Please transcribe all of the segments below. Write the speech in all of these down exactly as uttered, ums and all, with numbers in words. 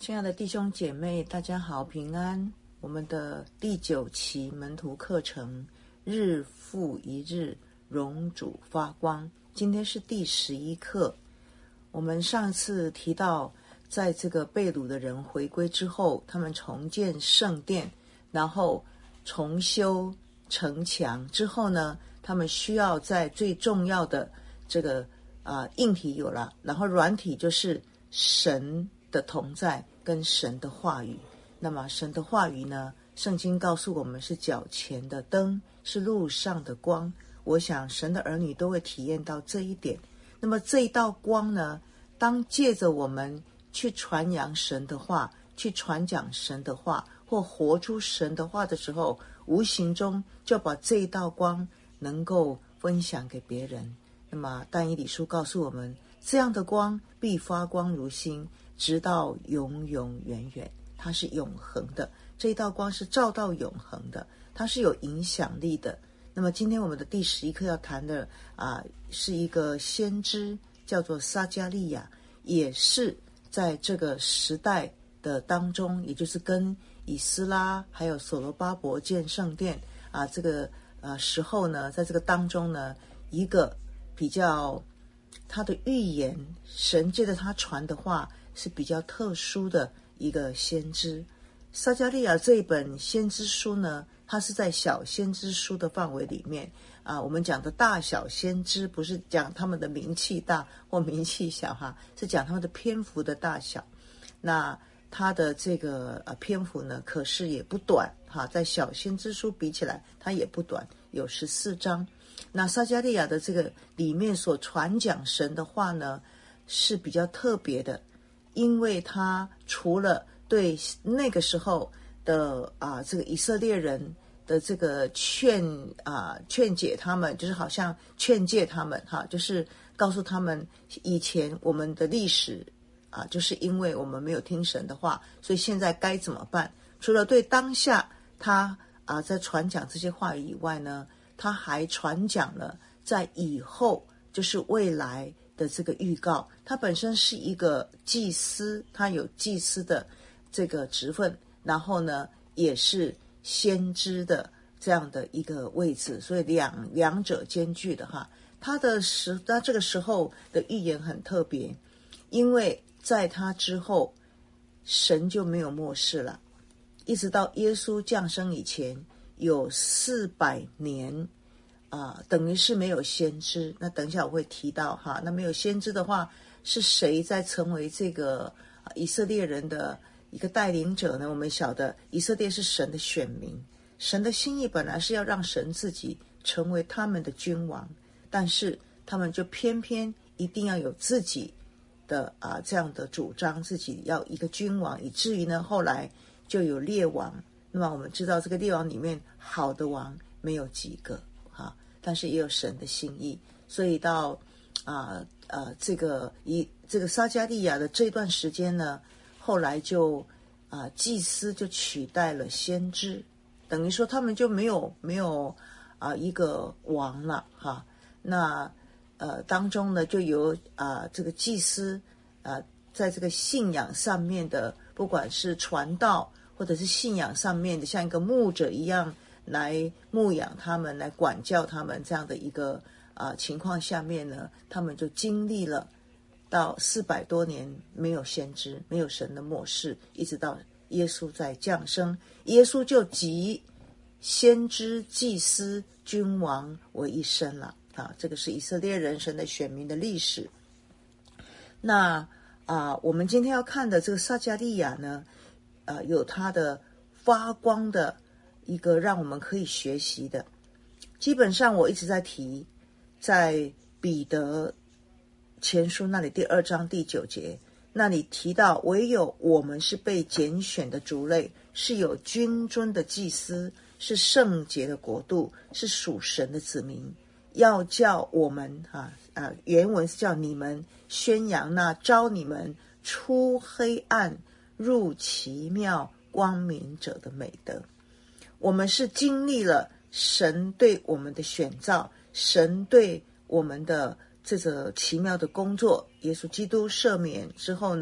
亲爱的弟兄姐妹，大家好，平安。我们的第九期门徒课程，日复一日，荣主发光。今天是第十一课。我们上次提到，在这个被掳的人回归之后，他们重建圣殿，然后重修城墙之后呢，他们需要在最重要的这个啊、呃、硬体有了，然后软体就是神的同在跟神的话语。那么神的话语呢，圣经告诉我们是脚前的灯，是路上的光。我想神的儿女都会体验到这一点。那么这一道光呢，当借着我们去传扬神的话，去传讲神的话，或活出神的话的时候，无形中就把这一道光能够分享给别人。那么但以理书告诉我们，这样的光必发光如星，直到永永远远。它是永恒的，这一道光是照到永恒的，它是有影响力的。那么今天我们的第十一课要谈的啊，是一个先知，叫做撒迦利亚，也是在这个时代的当中，也就是跟以斯拉还有所罗巴伯建圣殿啊这个呃时候呢，在这个当中呢，一个比较他的预言，神借着他传的话是比较特殊的一个先知。撒迦利亚这一本先知书呢，它是在小先知书的范围里面啊。我们讲的大小先知不是讲他们的名气大或名气小哈，是讲他们的篇幅的大小。那它的这个呃篇幅呢，可是也不短哈，在小先知书比起来，它也不短，有十四章。那撒迦利亚的这个里面所传讲神的话呢，是比较特别的，因为他除了对那个时候的啊这个以色列人的这个劝啊劝解他们，就是好像劝诫他们哈，就是告诉他们以前我们的历史啊，就是因为我们没有听神的话，所以现在该怎么办？除了对当下他啊在传讲这些话语以外呢，他还传讲了在以后，就是未来的这个预告。他本身是一个祭司，他有祭司的这个职分，然后呢也是先知的这样的一个位置，所以两两者兼具的哈。他的时他这个时候的预言很特别，因为在他之后神就没有末世了，一直到耶稣降生以前有四百年啊、呃，等于是没有先知。那等一下我会提到哈，那没有先知的话，是谁在成为这个、呃、以色列人的一个带领者呢？我们晓得以色列是神的选民，神的心意本来是要让神自己成为他们的君王，但是他们就偏偏一定要有自己的啊、呃、这样的主张，自己要一个君王，以至于呢后来就有列王。那么我们知道这个列王里面好的王没有几个哈，但是也有神的心意，所以到啊呃，呃这个以这个撒迦利亚的这段时间呢，后来就啊、呃、祭司就取代了先知，等于说他们就没有没有啊、呃、一个王了哈。那呃当中呢就有啊、呃、这个祭司啊、呃、在这个信仰上面的，不管是传道或者是信仰上面的，像一个牧者一样来牧养他们，来管教他们这样的一个啊、呃、情况下面呢，他们就经历了到四百多年没有先知，没有神的末世，一直到耶稣在降生，耶稣就集先知、祭司、君王为一身了啊！这个是以色列人神的选民的历史。那啊，我们今天要看的这个撒迦利亚呢，呃，有他的发光的一个让我们可以学习的。基本上我一直在提，在彼得前书那里第二章第九节那里提到，唯有我们是被拣选的族类，是有君尊的祭司，是圣洁的国度，是属神的子民，要叫我们啊啊，原文是叫你们宣扬那召你们出黑暗入奇妙光明者的美德。我们是经历了神对我们的选召，神对我们的这个奇妙的工作，耶稣基督赦免之后呢，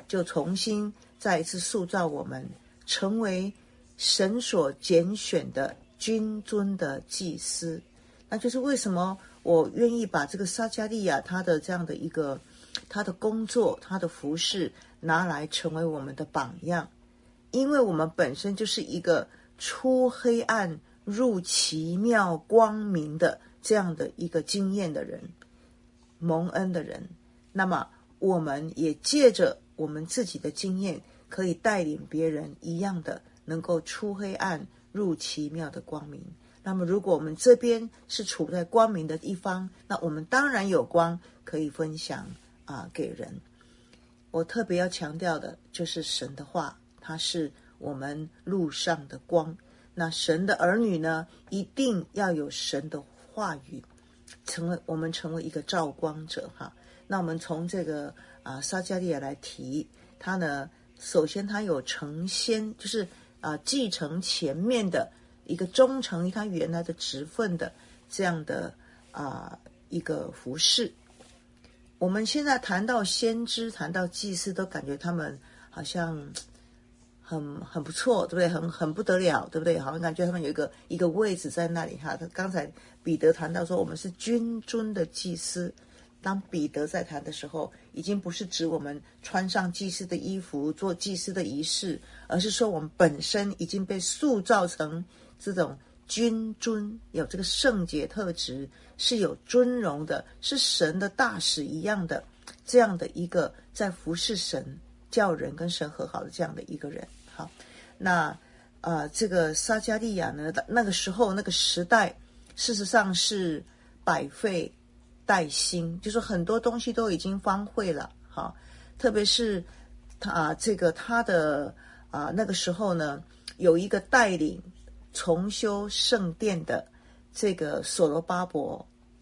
就重新再一次塑造我们，成为神所拣选的君尊的祭司。那就是为什么我愿意把这个撒迦利亚他的这样的一个他的工作，他的服事拿来成为我们的榜样，因为我们本身就是一个出黑暗入奇妙光明的这样的一个经验的人，蒙恩的人。那么我们也借着我们自己的经验，可以带领别人一样的能够出黑暗入奇妙的光明。那么如果我们这边是处在光明的一方，那我们当然有光可以分享啊给人。我特别要强调的就是神的话，它是我们路上的光。那神的儿女呢，一定要有神的话语，成为我们成为一个照光者哈。那我们从这个啊撒迦利亚来提，他呢，首先他有承先，就是啊继承前面的一个忠诚于他原来的职分的这样的啊一个服事。我们现在谈到先知，谈到祭司，都感觉他们好像很很不错，对不对？很很不得了，对不对？好像感觉他们有一个一个位置在那里哈。他刚才彼得谈到说，我们是君尊的祭司。当彼得在谈的时候，已经不是指我们穿上祭司的衣服做祭司的仪式，而是说我们本身已经被塑造成这种君尊，有这个圣洁特质，是有尊荣的，是神的大使一样的，这样的一个在服侍神，叫人跟神和好的这样的一个人。好，那呃，这个撒迦利亚呢，那个时候那个时代，事实上是百废待兴，就是很多东西都已经荒废了哈。特别是他、啊、这个他的啊那个时候呢，有一个带领重修圣殿的这个所罗巴伯，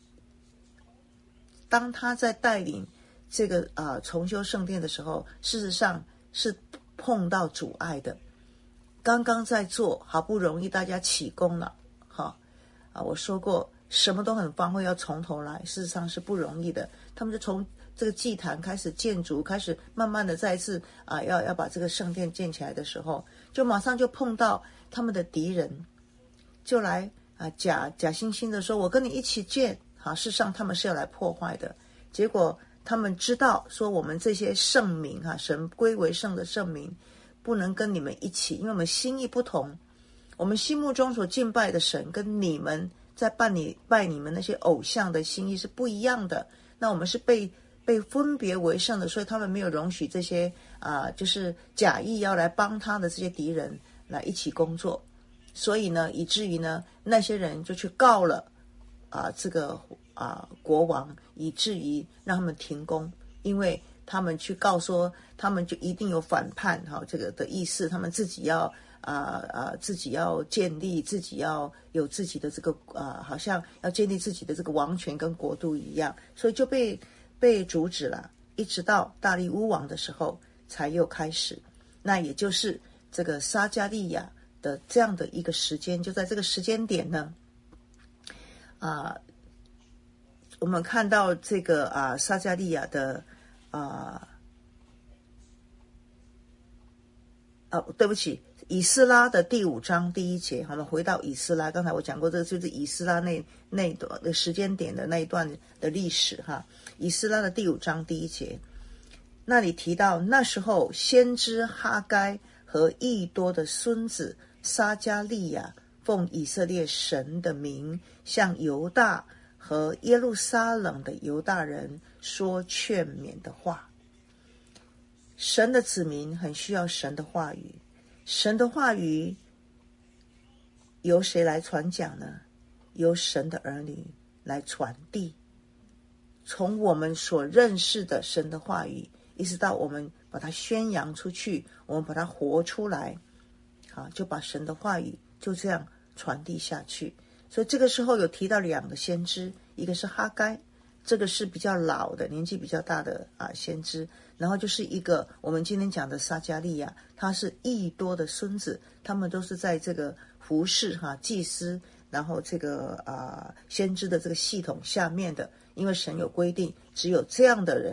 当他在带领这个啊重修圣殿的时候，事实上是碰到阻碍的。刚刚在做，好不容易大家起工了，哈啊，我说过什么都很荒废，要从头来，事实上是不容易的。他们就从这个祭坛开始建筑，开始慢慢的再一次啊，要要把这个圣殿建起来的时候，就马上就碰到他们的敌人，就来啊假假惺惺的说，我跟你一起建。好，事实上他们是要来破坏的。结果他们知道说，我们这些圣民哈，神归为圣的圣民，不能跟你们一起，因为我们心意不同，我们心目中所敬拜的神跟你们在拜你拜你们那些偶像的心意是不一样的。那我们是被被分别为圣的，所以他们没有容许这些啊、呃，就是假意要来帮他的这些敌人来一起工作。所以呢，以至于呢，那些人就去告了啊、呃、这个啊、呃、国王，以至于让他们停工，因为他们去告说，他们就一定有反叛哈、哦、这个的意思，他们自己要。啊、呃、啊、呃，自己要建立，自己要有自己的这个啊、呃，好像要建立自己的这个王权跟国度一样，所以就被被阻止了。一直到大利乌王的时候，才又开始。那也就是这个撒迦利亚的这样的一个时间，就在这个时间点呢，啊、呃，我们看到这个啊、呃、撒迦利亚的啊啊、呃，对不起。以斯拉的第五章第一节，我们回到以斯拉，刚才我讲过，这个就是以斯拉那那段的时间点的那一段的历史哈。以斯拉的第五章第一节，那里提到那时候先知哈该和益多的孙子撒迦利亚，奉以色列神的名，向犹大和耶路撒冷的犹大人说劝勉的话。神的子民很需要神的话语。神的话语由谁来传讲呢？由神的儿女来传递。从我们所认识的神的话语，一直到我们把它宣扬出去，我们把它活出来，好，就把神的话语就这样传递下去。所以这个时候有提到两个先知，一个是哈该，这个是比较老的，年纪比较大的啊先知，然后就是一个我们今天讲的撒迦利亚，他是益多的孙子，他们都是在这个服侍哈祭司，然后这个啊先知的这个系统下面的，因为神有规定，只有这样的人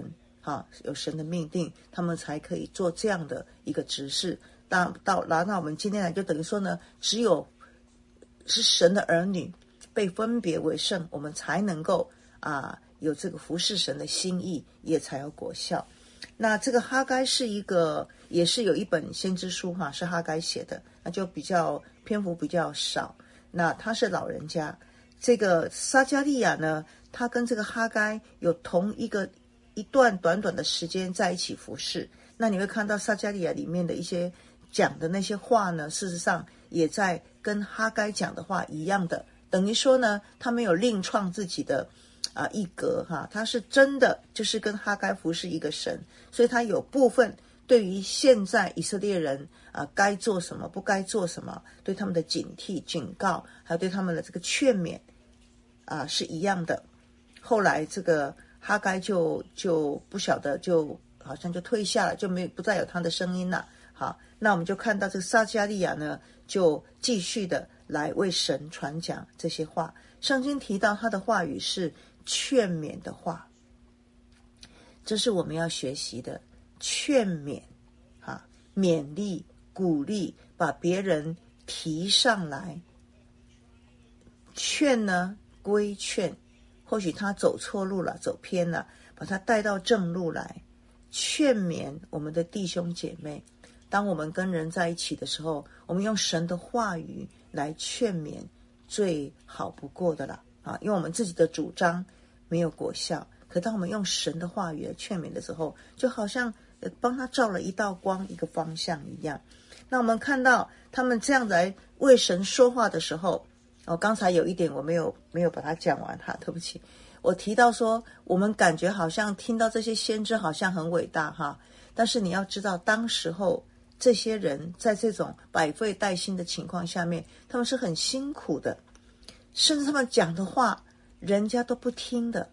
哈，有神的命定，他们才可以做这样的一个执事。到到拿到我们今天来，就等于说呢，只有是神的儿女被分别为圣，我们才能够啊有这个服侍神的心意，也才有果效。那这个哈该是一个，也是有一本先知书哈，是哈该写的，那就比较篇幅比较少。那他是老人家，这个撒迦利亚呢，他跟这个哈该有同一个一段短短的时间在一起服侍。那你会看到撒迦利亚里面的一些讲的那些话呢，事实上也在跟哈该讲的话一样的，等于说呢，他没有另创自己的啊一格哈，他是真的就是跟哈该服侍一个神，所以他有部分对于现在以色列人啊该做什么不该做什么，对他们的警惕警告，还有对他们的这个劝勉啊是一样的。后来这个哈该就就不晓得，就好像就退下了，就没不再有他的声音了。好，那我们就看到这个撒迦利亚呢，就继续的来为神传讲这些话。圣经提到他的话语是劝勉的话，这是我们要学习的。劝勉啊，勉励鼓励，把别人提上来。劝呢规劝，或许他走错路了走偏了，把他带到正路来。劝勉我们的弟兄姐妹，当我们跟人在一起的时候，我们用神的话语来劝勉，最好不过的了啊！因为我们自己的主张没有果效，可当我们用神的话语来劝勉的时候，就好像帮他照了一道光，一个方向一样。那我们看到他们这样来为神说话的时候，哦，刚才有一点我没有没有把它讲完哈，对不起。我提到说，我们感觉好像听到这些先知好像很伟大哈，但是你要知道，当时候这些人在这种百废待兴的情况下面，他们是很辛苦的，甚至他们讲的话人家都不听的。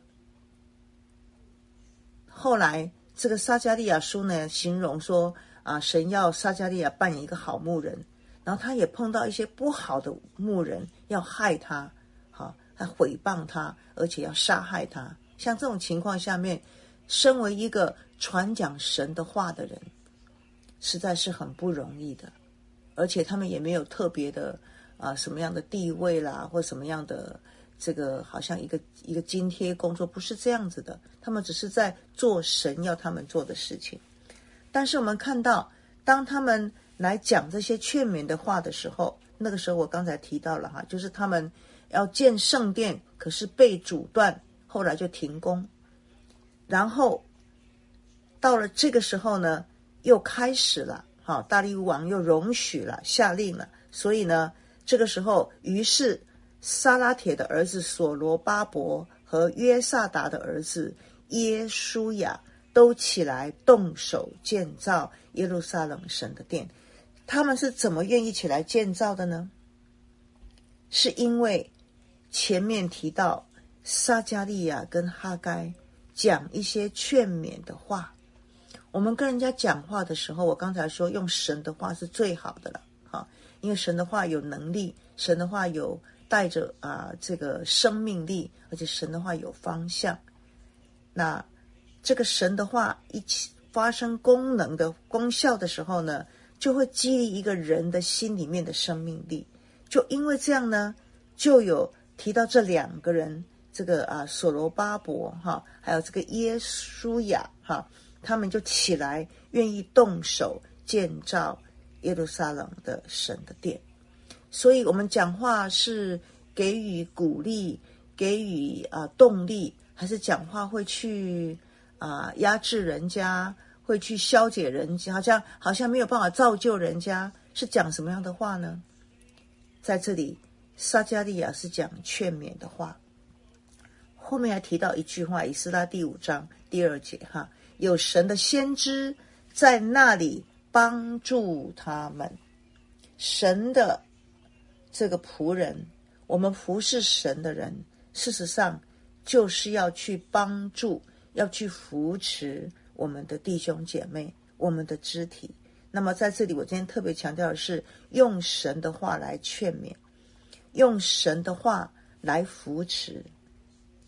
后来这个撒迦利亚书呢，形容说啊，神要撒迦利亚扮演一个好牧人，然后他也碰到一些不好的牧人要害他，好，他毁谤他，而且要杀害他。像这种情况下面，身为一个传讲神的话的人，实在是很不容易的。而且他们也没有特别的啊、呃、什么样的地位啦，或什么样的这个好像一个一个津贴工作，不是这样子的。他们只是在做神要他们做的事情。但是我们看到，当他们来讲这些劝勉的话的时候，那个时候我刚才提到了哈，就是他们要建圣殿，可是被阻断，后来就停工。然后到了这个时候呢，又开始了，好，大利乌王又容许了，下令了。所以呢，这个时候，于是撒拉铁的儿子所罗巴伯和约萨达的儿子耶书亚都起来动手建造耶路撒冷神的殿。他们是怎么愿意起来建造的呢？是因为前面提到撒迦利亚跟哈该讲一些劝勉的话。我们跟人家讲话的时候，我刚才说用神的话是最好的了，哈，因为神的话有能力，神的话有带着啊这个生命力，而且神的话有方向。那这个神的话一起发生功能的功效的时候呢，就会激励一个人的心里面的生命力。就因为这样呢，就有提到这两个人，这个啊所罗巴伯哈，还有这个耶书亚哈，他们就起来愿意动手建造耶路撒冷的神的殿。所以我们讲话是给予鼓励，给予啊动力，还是讲话会去啊压制人家，会去消解人家，好像好像没有办法造就人家？是讲什么样的话呢？在这里撒迦利亚是讲劝勉的话。后面还提到一句话，以斯拉第五章第二节哈，有神的先知在那里帮助他们。神的这个仆人，我们服侍神的人，事实上就是要去帮助，要去扶持我们的弟兄姐妹，我们的肢体。那么在这里我今天特别强调的是，用神的话来劝勉，用神的话来扶持。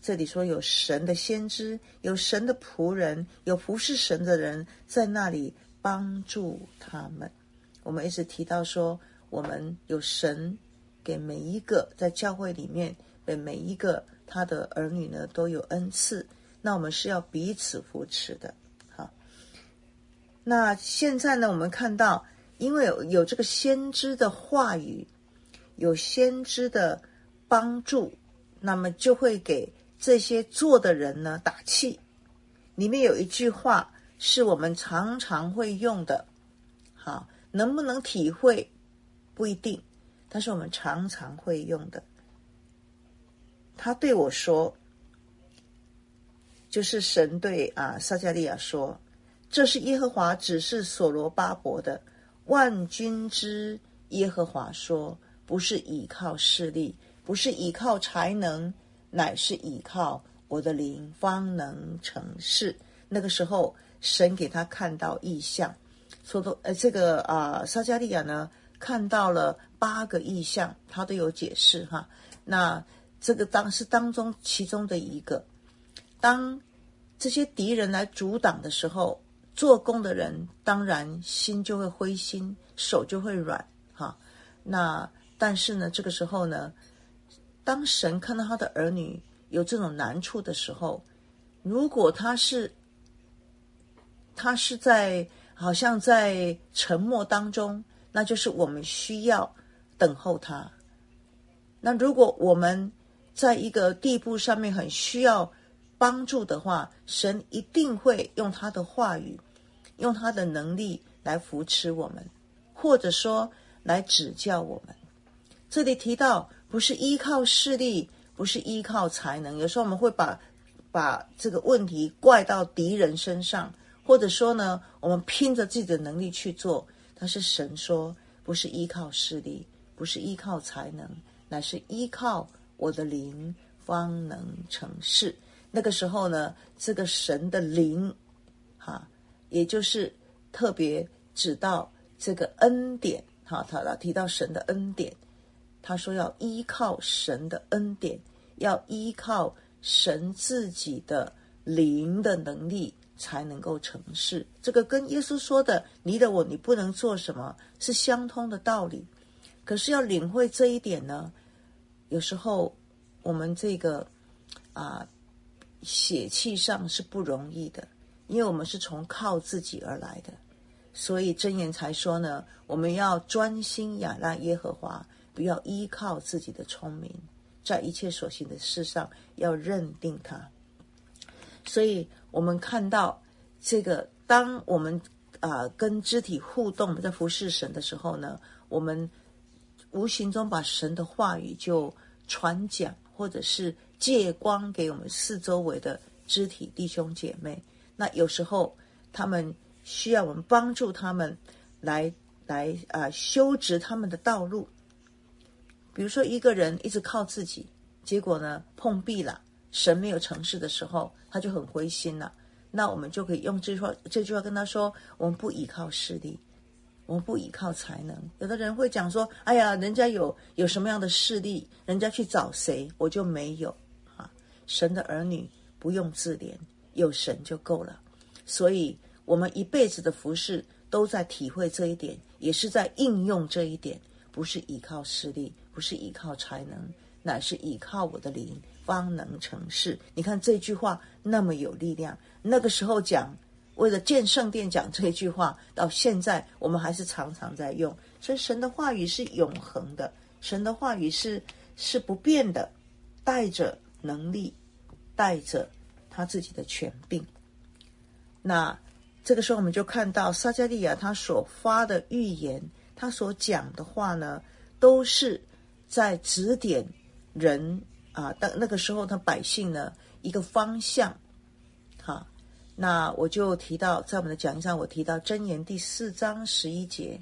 这里说有神的先知，有神的仆人，有服侍神的人在那里帮助他们。我们一直提到说，我们有神给每一个在教会里面给每一个他的儿女呢都有恩赐，那我们是要彼此扶持的。好，那现在呢，我们看到因为有有这个先知的话语，有先知的帮助，那么就会给这些做的人呢打气。里面有一句话是我们常常会用的，好，能不能体会不一定，但是我们常常会用的。他对我说，就是神对啊撒迦利亚说，这是耶和华指示所罗巴伯的，万军之耶和华说，不是倚靠势力，不是倚靠才能，乃是倚靠我的灵，方能成事。那个时候神给他看到异象，说的呃这个啊撒迦利亚呢看到了八个异象，他都有解释哈。那这个当是当中其中的一个，当这些敌人来阻挡的时候，做工的人当然心就会灰心，手就会软哈。那但是呢，这个时候呢，当神看到他的儿女有这种难处的时候，如果他是他是在好像在沉默当中，那就是我们需要等候他。那如果我们在一个地步上面很需要帮助的话，神一定会用他的话语，用他的能力来扶持我们，或者说来指教我们。这里提到不是依靠势力，不是依靠才能，有时候我们会把把这个问题怪到敌人身上，或者说呢，我们拼着自己的能力去做。但是神说，不是依靠势力，不是依靠才能，乃是依靠我的灵，方能成事。那个时候呢，这个神的灵哈，也就是特别指到这个恩典哈，他提到神的恩典，他说要依靠神的恩典，要依靠神自己的灵的能力才能够成事。这个跟耶稣说的离了我你不能做什么是相通的道理。可是要领会这一点呢，有时候我们这个啊血气上是不容易的，因为我们是从靠自己而来的。所以箴言才说呢，我们要专心仰赖耶和华，不要依靠自己的聪明，在一切所行的事上要认定他。所以我们看到这个，当我们啊、呃、跟肢体互动，在服侍神的时候呢，我们无形中把神的话语就传讲，或者是借光给我们四周围的肢体弟兄姐妹。那有时候他们需要我们帮助他们来来啊、呃、修直他们的道路。比如说一个人一直靠自己，结果呢碰壁了，神没有成事的时候，他就很灰心了。那我们就可以用这句话这句话跟他说，我们不依靠势力，我们不依靠才能。有的人会讲说，哎呀，人家有有什么样的势力，人家去找谁，我就没有啊。神的儿女不用自怜，有神就够了。所以我们一辈子的服事都在体会这一点，也是在应用这一点，不是依靠势力，不是依靠才能，乃是依靠我的灵，方能成事。你看这句话那么有力量，那个时候讲，为了建圣殿讲这句话，到现在我们还是常常在用。所以神的话语是永恒的，神的话语是是不变的，带着能力，带着他自己的权柄。那这个时候我们就看到撒迦利亚他所发的预言，他所讲的话呢，都是在指点人啊，那那个时候他百姓呢一个方向。好，那我就提到在我们的讲义上，我提到箴言第四章十一节，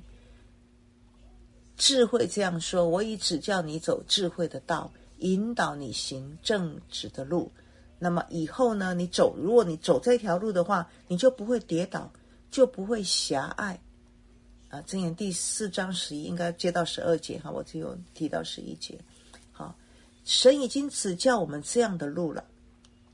智慧这样说，我已指教你走智慧的道，引导你行正直的路。那么以后呢，你走，如果你走这条路的话，你就不会跌倒，就不会狭隘啊。箴言第四章十一应该接到十二节哈，我只有提到十一节。好，神已经指教我们这样的路了，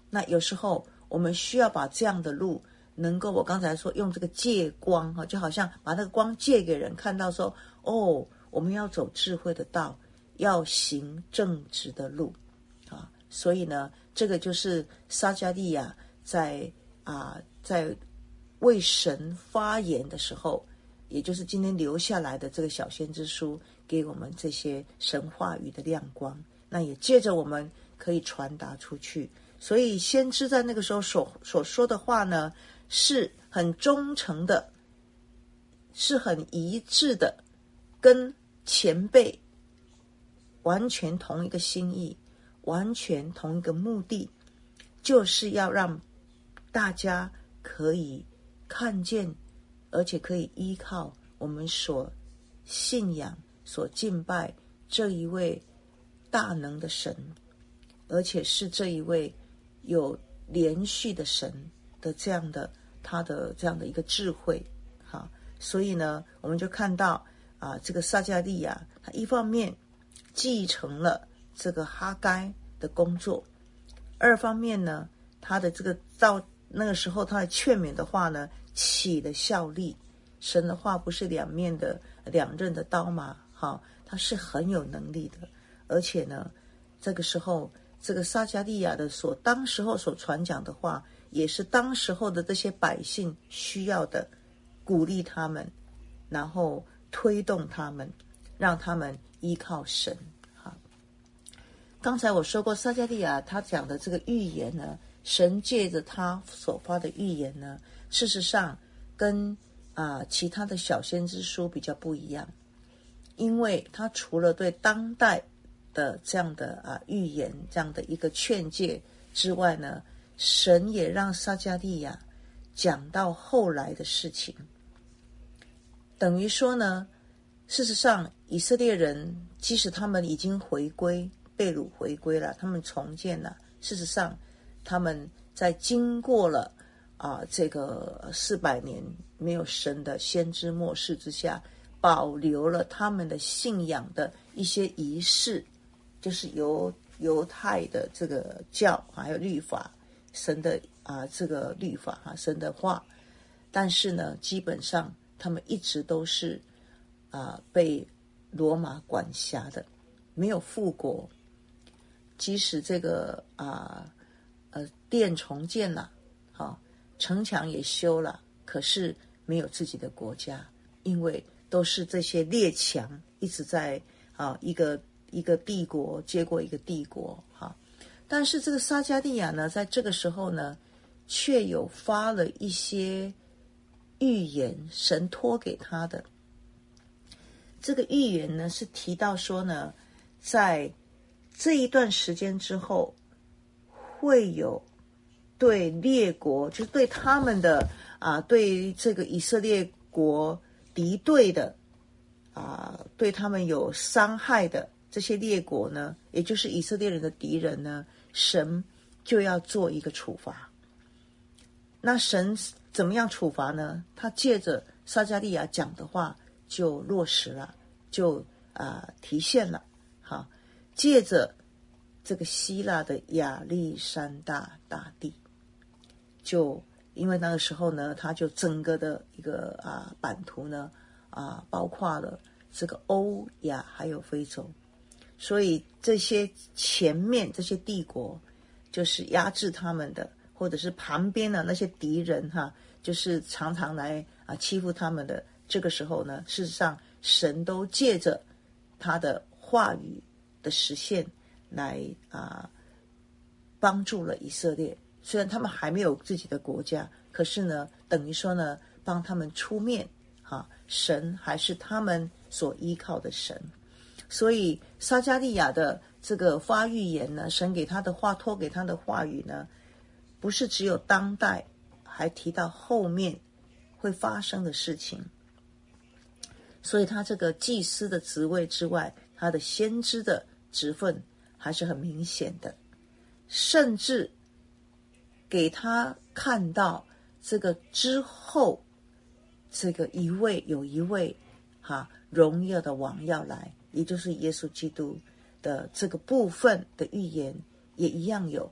那有时候我们需要把这样的路能够，我刚才说用这个借光，就好像把那个光借给人看到说，哦，我们要走智慧的道，要行正直的路啊。所以呢，这个就是撒迦利亚在啊在为神发言的时候，也就是今天留下来的这个小先知书，给我们这些神话语的亮光，那也借着我们可以传达出去。所以先知在那个时候所所说的话呢，是很忠诚的，是很一致的，跟前辈完全同一个心意，完全同一个目的，就是要让大家可以看见，而且可以依靠我们所信仰、所敬拜这一位大能的神，而且是这一位有连续的神的这样的他的这样的一个智慧。好，所以呢，我们就看到啊，这个撒迦利亚他一方面继承了这个哈该的工作，二方面呢，他的这个到那个时候他的劝勉的话呢，起了效力。神的话不是两面的两刃的刀嘛，好，他是很有能力的。而且呢，这个时候这个撒迦利亚的所当时候所传讲的话，也是当时候的这些百姓需要的，鼓励他们，然后推动他们，让他们依靠神。好，刚才我说过撒迦利亚他讲的这个预言呢，神借着他所发的预言呢，事实上跟啊、呃、其他的小先知书比较不一样，因为他除了对当代的这样的啊预言这样的一个劝诫之外呢，神也让撒迦利亚讲到后来的事情，等于说呢，事实上以色列人即使他们已经回归被掳回归了，他们重建了，事实上他们在经过了啊这个四百年没有神的先知末世之下，保留了他们的信仰的一些仪式，就是犹犹太的这个教还有律法，神的啊这个律法啊神的话，但是呢，基本上他们一直都是啊被罗马管辖的，没有复国。即使这个啊呃殿重建了，好、啊、城墙也修了，可是没有自己的国家，因为都是这些列强一直在啊一个一个帝国接过一个帝国哈。但是这个撒迦利亚呢，在这个时候呢，却有发了一些预言，神托给他的。这个预言呢，是提到说呢，在这一段时间之后，会有对列国，就是对他们的啊，对于这个以色列国敌对的啊，对他们有伤害的这些列国呢，也就是以色列人的敌人呢，神就要做一个处罚。那神怎么样处罚呢？他借着撒迦利亚讲的话就落实了，就啊体现了。好，借着这个希腊的亚历山大大帝，就因为那个时候呢，他就整个的一个啊版图呢啊，包括了这个欧亚还有非洲，所以这些前面这些帝国就是压制他们的，或者是旁边的那些敌人哈，就是常常来啊欺负他们的。这个时候呢，事实上神都借着他的话语的实现来啊帮助了以色列。虽然他们还没有自己的国家，可是呢，等于说呢，帮他们出面哈，神还是他们所依靠的神。所以撒迦利亚的这个发预言呢，神给他的话，托给他的话语呢，不是只有当代，还提到后面会发生的事情。所以他这个祭司的职位之外，他的先知的职分还是很明显的，甚至给他看到这个之后，这个一位有一位哈荣耀的王要来，也就是耶稣基督的这个部分的预言也一样有。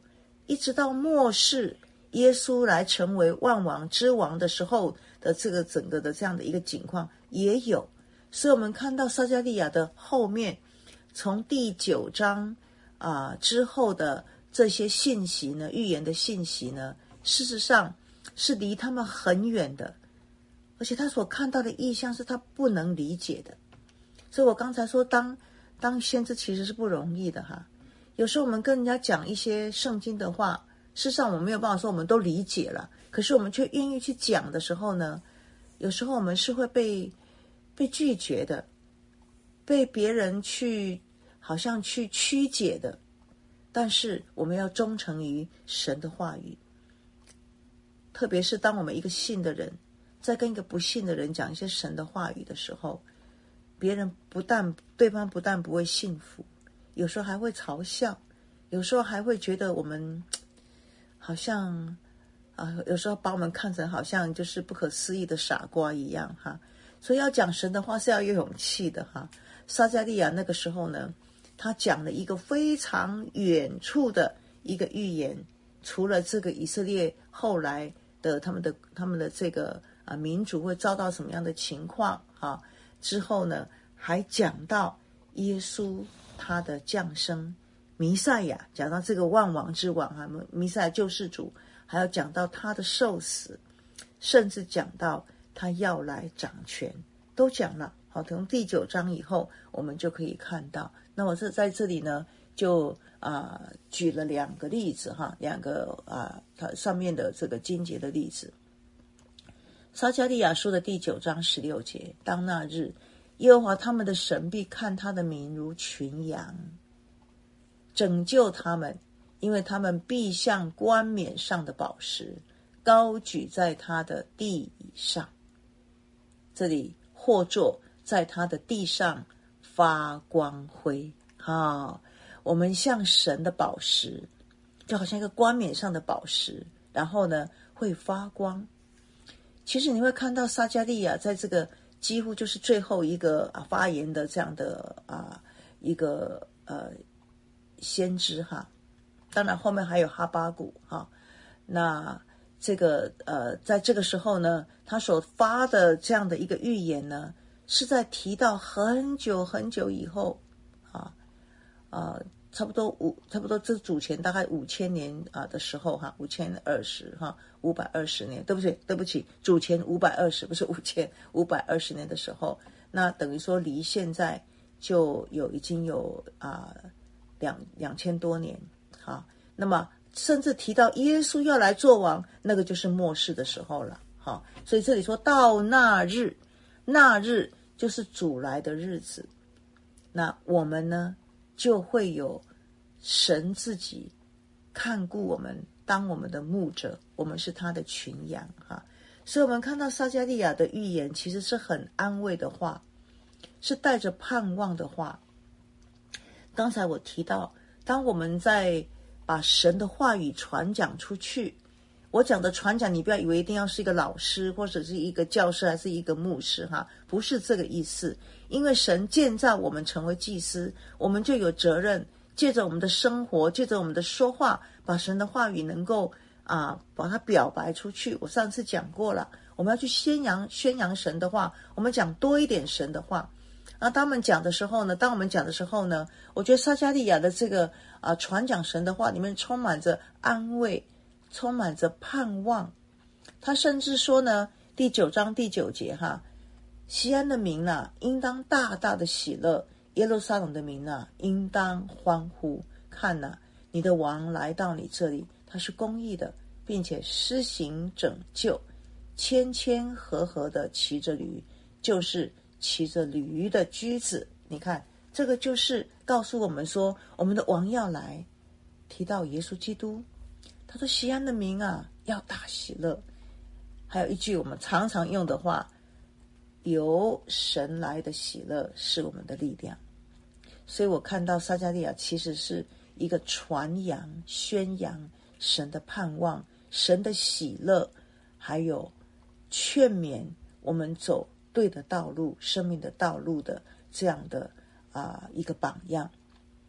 一直到末世耶稣来成为万王之王的时候的这个整个的这样的一个景况也有。所以我们看到撒迦利亚的后面，从第九章啊、呃、之后的这些信息呢，预言的信息呢，事实上是离他们很远的，而且他所看到的意象是他不能理解的。所以我刚才说当当先知其实是不容易的哈。有时候我们跟人家讲一些圣经的话，事实上我们没有办法说我们都理解了，可是我们却愿意去讲的时候呢，有时候我们是会被被拒绝的，被别人去好像去曲解的。但是我们要忠诚于神的话语，特别是当我们一个信的人在跟一个不信的人讲一些神的话语的时候，别人不但对方不但不会信服，有时候还会嘲笑，有时候还会觉得我们好像啊、呃，有时候把我们看成好像就是不可思议的傻瓜一样哈。所以要讲神的话是要有勇气的哈。撒迦利亚那个时候呢，他讲了一个非常远处的一个预言，除了这个以色列后来的他们的他们的这个啊民族会遭到什么样的情况啊，之后呢，还讲到耶稣他的降生，弥赛亚，讲到这个万王之王啊，弥赛亚救世主，还要讲到他的受死，甚至讲到他要来掌权，都讲了。好，从第九章以后，我们就可以看到。那我这在这里呢，就啊、呃、举了两个例子哈，两个啊它上面的这个经节的例子。撒迦利亚书的第九章十六节，当那日，耶和华他们的神必看他的民如群羊，拯救他们，因为他们必像冠冕上的宝石，高举在他的地以上。这里或作在他的地上发光辉。好，我们像神的宝石，就好像一个冠冕上的宝石，然后呢会发光。其实你会看到撒迦利亚在这个几乎就是最后一个啊发言的这样的啊一个呃先知哈，当然后面还有哈巴谷哈。那这个呃在这个时候呢，他所发的这样的一个预言呢，是在提到很久很久以后啊啊。差不多五，差不多这主前大概五千年啊的时候哈，五千二十哈，五百二十年，对不起，对不起，主前五百二十，不是五千五百二十年的时候，那等于说离现在就有已经有啊两两千多年哈。那么甚至提到耶稣要来做王，那个就是末世的时候了哈。所以这里说到那日，那日就是主来的日子，那我们呢？就会有神自己看顾我们，当我们的牧者，我们是他的群羊哈。所以我们看到撒迦利亚的预言其实是很安慰的话，是带着盼望的话。刚才我提到，当我们在把神的话语传讲出去，我讲的传讲，你不要以为一定要是一个老师或者是一个教师还是一个牧师哈，不是这个意思。因为神建造我们成为祭司，我们就有责任借着我们的生活，借着我们的说话，把神的话语能够啊把它表白出去。我上次讲过了，我们要去宣扬宣扬神的话，我们讲多一点神的话。那当我们讲的时候呢，当我们讲的时候呢，我觉得撒迦利亚的这个啊传讲神的话里面充满着安慰，充满着盼望。他甚至说呢，第九章第九节哈，西安的民啊，应当大大的喜乐；耶路撒冷的民啊，应当欢呼。看哪、啊，你的王来到你这里，他是公义的，并且施行拯救，谦谦和和的骑着驴，就是骑着驴的驹子。你看，这个就是告诉我们说，我们的王要来。提到耶稣基督，他说西安的民啊，要大喜乐。还有一句我们常常用的话，由神来的喜乐是我们的力量。所以我看到撒迦利亚其实是一个传扬宣扬神的盼望，神的喜乐，还有劝勉我们走对的道路，生命的道路的这样的啊、呃、一个榜样。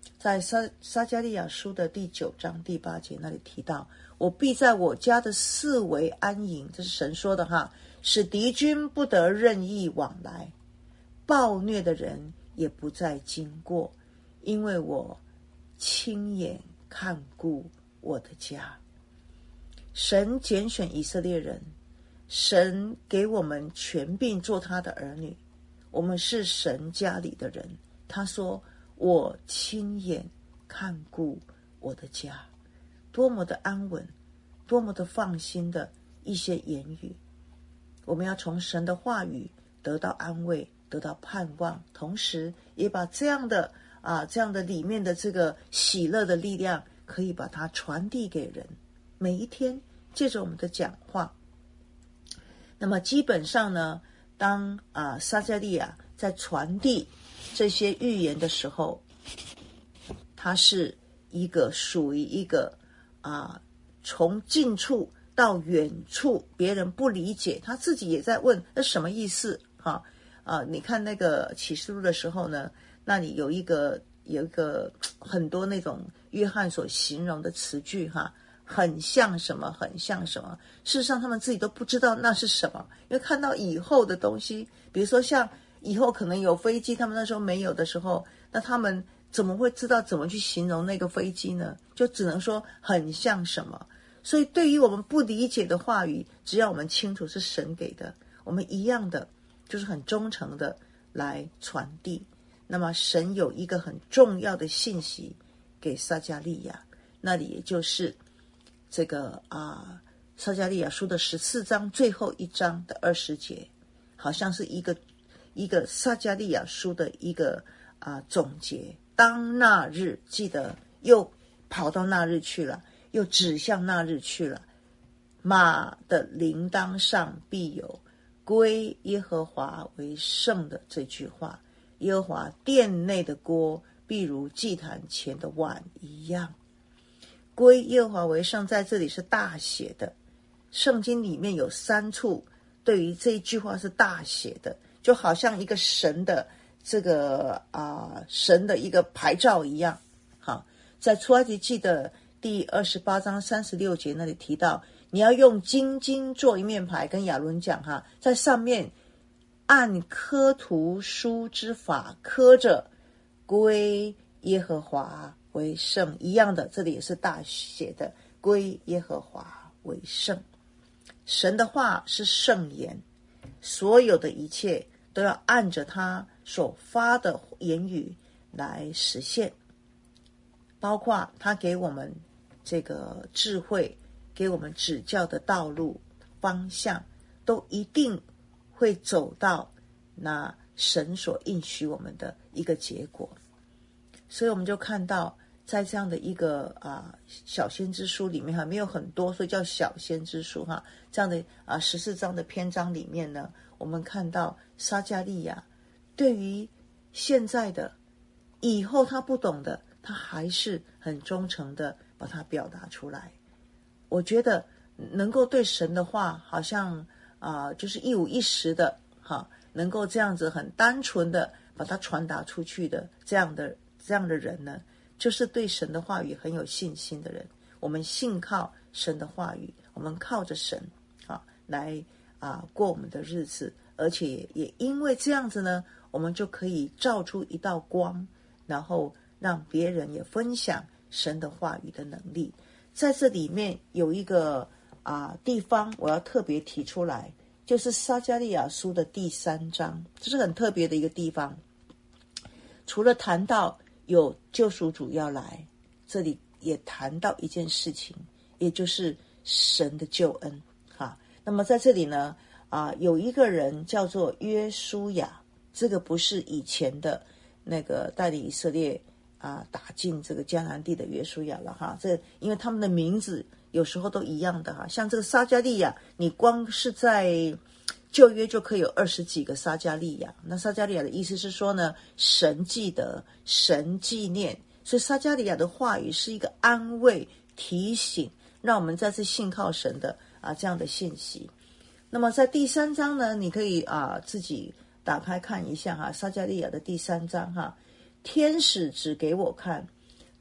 在撒撒迦利亚书的第九章第八节那里提到，我必在我家的四围安营，这是神说的哈，使敌军不得任意往来，暴虐的人也不再经过，因为我亲眼看顾我的家。神拣选以色列人，神给我们权柄做他的儿女，我们是神家里的人。他说我亲眼看顾我的家，多么的安稳，多么的放心的一些言语。我们要从神的话语得到安慰，得到盼望，同时也把这样的啊这样的里面的这个喜乐的力量可以把它传递给人。每一天借着我们的讲话，那么基本上呢，当啊撒迦利亚在传递这些预言的时候，他是一个属于一个啊从近处到远处别人不理解，他自己也在问那什么意思哈啊！你看那个启示录的时候呢，那里有一个有一个很多那种约翰所形容的词句哈，很像什么很像什么，事实上他们自己都不知道那是什么，因为看到以后的东西，比如说像以后可能有飞机，他们那时候没有的时候，那他们怎么会知道怎么去形容那个飞机呢？就只能说很像什么。所以对于我们不理解的话语，只要我们清楚是神给的，我们一样的就是很忠诚的来传递。那么神有一个很重要的信息给撒迦利亚，那里也就是这个啊撒迦利亚书的十四章最后一章的二十节，好像是一个一个撒迦利亚书的一个啊总结。当那日，记得又跑到那日去了，又指向那日去了。马的铃铛上必有归耶和华为圣的这句话，耶和华殿内的锅必如祭坛前的碗一样。归耶和华为圣在这里是大写的，圣经里面有三处对于这一句话是大写的，就好像一个神的这个啊、呃、神的一个牌照一样。好，在出埃及记的第二十八章三十六节那里提到，你要用金金做一面牌，跟亚伦讲哈，在上面按刻图书之法刻着归耶和华为圣一样的，这里也是大写的归耶和华为圣。神的话是圣言，所有的一切都要按着他所发的言语来实现，包括他给我们这个智慧，给我们指教的道路方向，都一定会走到那神所应许我们的一个结果。所以我们就看到在这样的一个啊小先知书里面哈，没有很多，所以叫小先知书哈。这样的啊十四章的篇章里面呢，我们看到撒迦利亚对于现在的以后他不懂的，他还是很忠诚的把它表达出来。我觉得能够对神的话好像啊、呃、就是一五一十的哈，能够这样子很单纯的把它传达出去的这样的这样的人呢，就是对神的话语很有信心的人。我们信靠神的话语，我们靠着神啊来啊过我们的日子，而且 也, 也因为这样子呢，我们就可以照出一道光，然后让别人也分享神的话语的能力。在这里面有一个啊地方我要特别提出来，就是撒迦利亚书的第三章，这是很特别的一个地方。除了谈到有救赎主要来，这里也谈到一件事情，也就是神的救恩哈。那么在这里呢啊，有一个人叫做约书亚，这个不是以前的那个带领以色列啊打进这个迦南地的约书亚了哈。这因为他们的名字有时候都一样的哈，像这个撒迦利亚，你光是在旧约就可以有二十几个撒迦利亚。那撒迦利亚的意思是说呢，神记得，神纪念，所以撒迦利亚的话语是一个安慰、提醒，让我们再次信靠神的啊这样的信息。那么在第三章呢，你可以啊自己打开看一下哈，撒迦利亚的第三章哈。天使指给我看，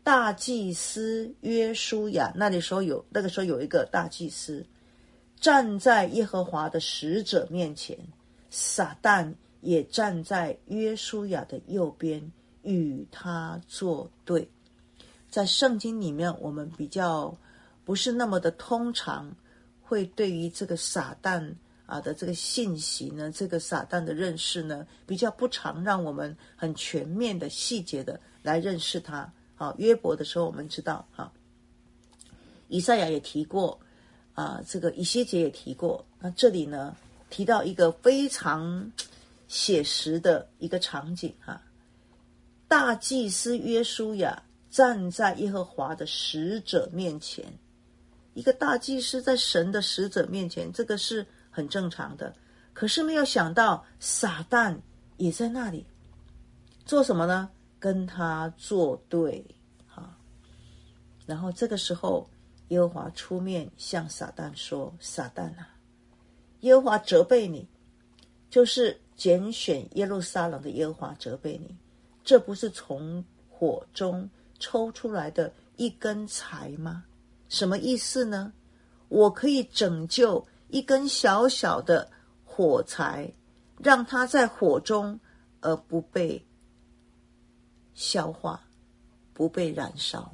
大祭司约书亚，那里时候有那个时候有一个大祭司站在耶和华的使者面前，撒旦也站在约书亚的右边与他作对。在圣经里面，我们比较不是那么的通常会对于这个撒旦啊的这个信息呢，这个撒旦的认识呢，比较不常让我们很全面的细节的来认识他。好，约伯的时候我们知道，哈，以赛亚也提过啊，这个以西结也提过。那这里呢提到一个非常写实的一个场景哈，大祭司约书亚站在耶和华的使者面前。一个大祭司在神的使者面前，这个是很正常的。可是没有想到撒旦也在那里做什么呢？跟他作对。然后这个时候耶和华出面向撒旦说，撒旦啊，耶和华责备你，就是拣选耶路撒冷的耶和华责备你，这不是从火中抽出来的一根柴吗？什么意思呢？我可以拯救一根小小的火柴，让它在火中而不被消化，不被燃烧。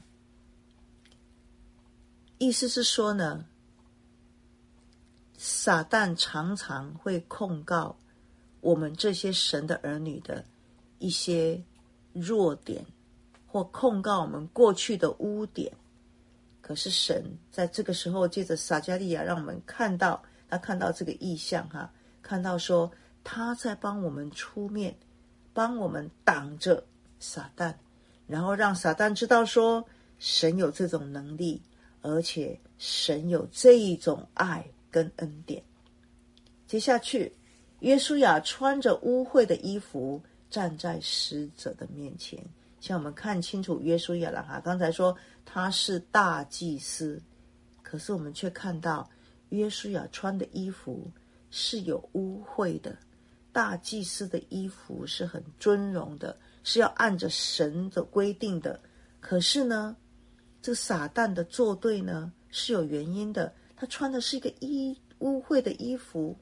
意思是说呢，撒旦常常会控告我们这些神的儿女的一些弱点，或控告我们过去的污点。可是神在这个时候借着撒迦利亚让我们看到，他看到这个意象哈，看到说他在帮我们出面，帮我们挡着撒旦，然后让撒旦知道说神有这种能力，而且神有这一种爱跟恩典。接下去约书亚穿着污秽的衣服站在使者的面前，像我们看清楚约书亚了哈，刚才说他是大祭司，可是我们却看到约书亚穿的衣服是有污秽的。大祭司的衣服是很尊荣的，是要按着神的规定的。可是呢，这个撒旦的作对呢是有原因的，他穿的是一个衣污秽的衣服。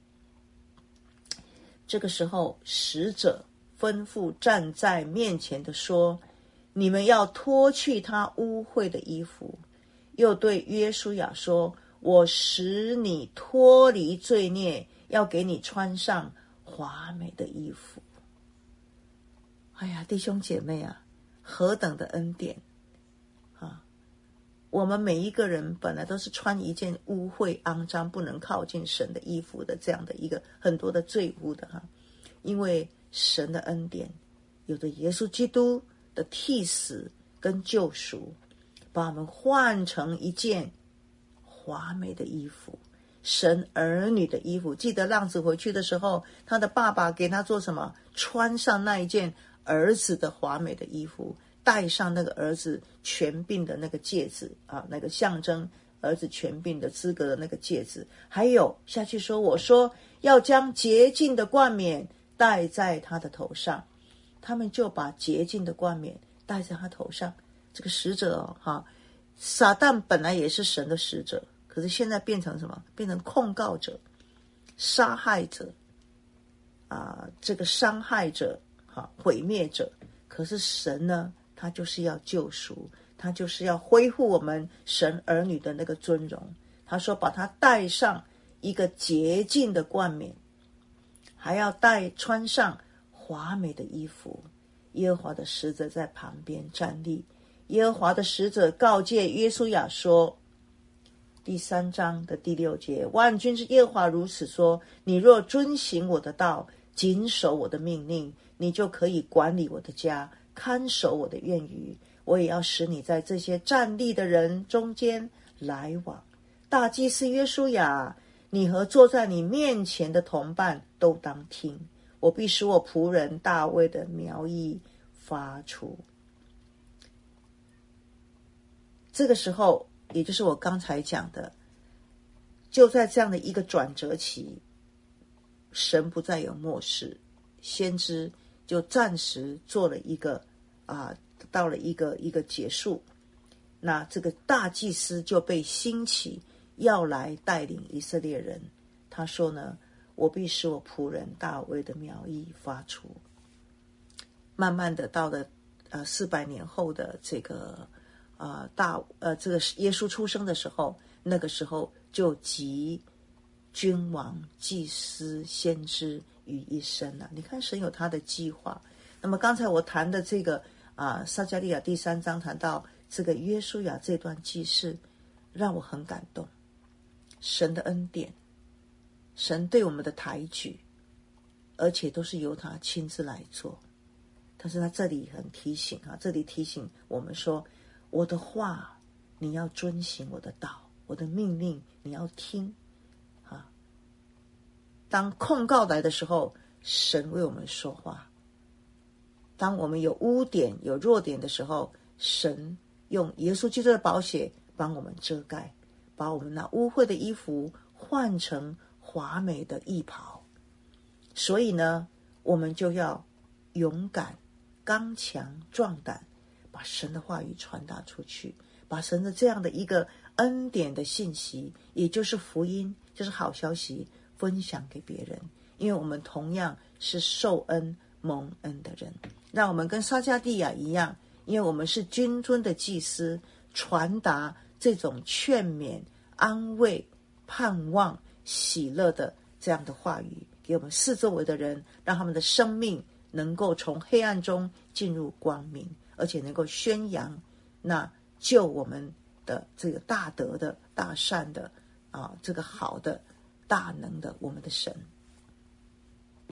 这个时候使者吩咐站在面前的说，你们要脱去他污秽的衣服。又对约书亚说，我使你脱离罪孽，要给你穿上华美的衣服。哎呀，弟兄姐妹啊，何等的恩典啊！我们每一个人本来都是穿一件污秽肮脏不能靠近神的衣服的，这样的一个很多的罪污的哈。因为神的恩典，有着耶稣基督的替死跟救赎，把我们换成一件华美的衣服，神儿女的衣服。记得浪子回去的时候，他的爸爸给他做什么？穿上那一件儿子的华美的衣服，戴上那个儿子权柄的那个戒指啊，那个象征儿子权柄的资格的那个戒指。还有下去说，我说要将洁净的冠冕戴在他的头上。他们就把洁净的冠冕戴在他头上。这个使者哦，哈，撒旦本来也是神的使者，可是现在变成什么？变成控告者、杀害者啊、呃，这个伤害者、哈，毁灭者。可是神呢，他就是要救赎，他就是要恢复我们神儿女的那个尊荣。他说，把他戴上一个洁净的冠冕，还要戴穿上华美的衣服。耶和华的使者在旁边站立。耶和华的使者告诫约书亚说，第三章的第六节，万军之耶和华如此说，你若遵行我的道，谨守我的命令，你就可以管理我的家，看守我的院宇。我也要使你在这些站立的人中间来往。大祭司约书亚，你和坐在你面前的同伴都当听，我必使我仆人大卫的苗裔发出。这个时候，也就是我刚才讲的，就在这样的一个转折期，神不再有默示，先知就暂时做了一个啊，到了一个一个结束。 那这个大祭司就被兴起，要来带领以色列人。他说呢，我必使我仆人大卫的苗裔发出。慢慢的到了呃四百年后的这个呃大呃这个耶稣出生的时候，那个时候就集君王、祭司、先知于一身了。你看神有他的计划。那么刚才我谈的这个啊撒迦利亚第三章谈到这个约书亚这段记事，让我很感动。神的恩典，神对我们的抬举，而且都是由他亲自来做。但是他这里很提醒啊，这里提醒我们说，我的话你要遵行，我的道，我的命令你要听啊。当控告来的时候，神为我们说话；当我们有污点、有弱点的时候，神用耶稣基督的宝血帮我们遮盖，把我们那污秽的衣服换成华美的衣袍。所以呢，我们就要勇敢、刚强、壮胆，把神的话语传达出去，把神的这样的一个恩典的信息，也就是福音，就是好消息，分享给别人。因为我们同样是受恩蒙恩的人，让我们跟撒迦利亚一样，因为我们是君尊的祭司，传达这种劝勉、安慰、盼望、喜乐的这样的话语给我们四周围的人，让他们的生命能够从黑暗中进入光明，而且能够宣扬那救我们的这个大德的大善的啊，这个好的大能的我们的神。